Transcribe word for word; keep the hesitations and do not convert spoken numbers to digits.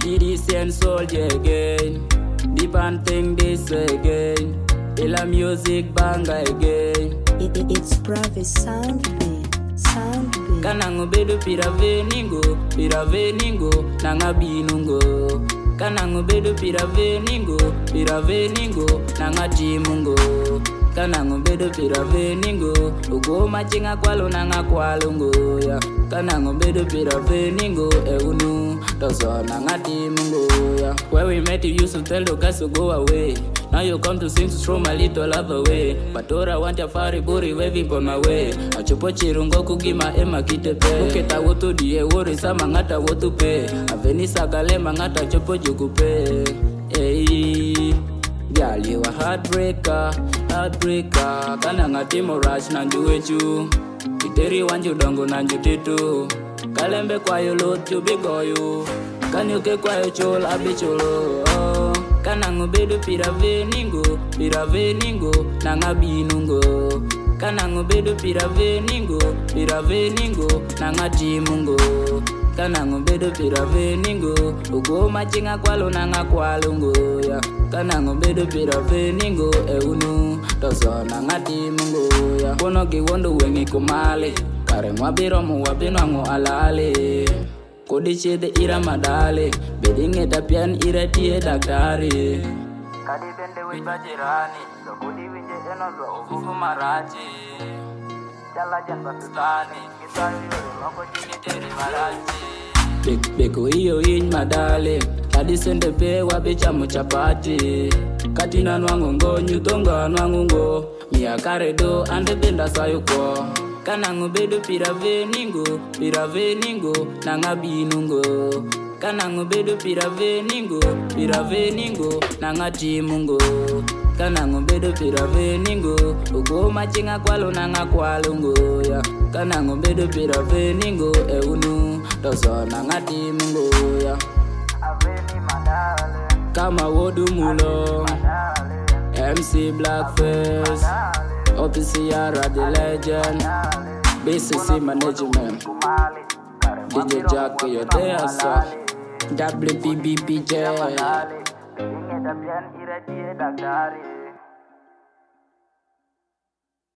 Citizen soldier again. Deep and think this again. Ila music banga again. It, it, it's Pravi sound beat, sound beat. Kanango bedu pirave ningo, pirave ningo, nanga binungo. Kanango bedu pirave ningo, pirave ningo, nanga jimungo. Kanango bedu pirave ningo, ugo machinga kwalo nanga kwalungo ya. Kanango bedu pirave ningo, eunu, dozo nanga jimungo ya. Where we met you used to tell the guys to go away. Now you come to sing to throw my little love away. But all I want your fari buri waving on my way. Achupo chirungo kugima ema kitepe. Uketa wotu die wori sa mangata wotu pe. Aveni sagale mangata chopo jukupe. Hey, girl you a heartbreaker, heartbreaker. Kana ngati morash nanjuwechu. Kiteri wanju dongo nanjutitu. Kalembe kwa yo lotu bigoyu. Kanyuke kwa yo chol abicholo. Oh. Kanango bedu pirave ningo, pirave ningo, nanga binungo. Kanango bedu pirave ningo, pirave ningo, nanga jimungo. Kanango bedu pirave ningo, ugo machinga kwalo nanga kwalungo ya. Kanango bedu pirave ningo, eunu, dozo nanga jimungo ya. Kono giwondo wengi kumale, kare mwabiro muwabino ango alale. Kodi chede ira madale, bedinge tapian ira tie daktari. Kadi bende wibajirani, so kudi winje eno do ufufu marachi. Jala jan batutani, kita yuri moko jini tere marachi. Bek beko iyo in madale, kadi sende pe wabicha muchapati. Katina nwangungo, nyutonga nwangungo, miya karedo ande benda sayuko. Kanango bedu pirave ningo, pirave ningo, nanga binungo. Kanango bedu pirave ningo, pirave ningo, nanga jimungo. Kanango bedu pirave ningo, ugo machinga kwalo nanga kwalungo ya. Kanango bedu pirave ningo, eunu, dozo nanga jimungo ya. Aveni madale, kama wodu mulo, M C Blackface, O P C R the legend, B C C management, D J Jack you're there sir, W P B P J.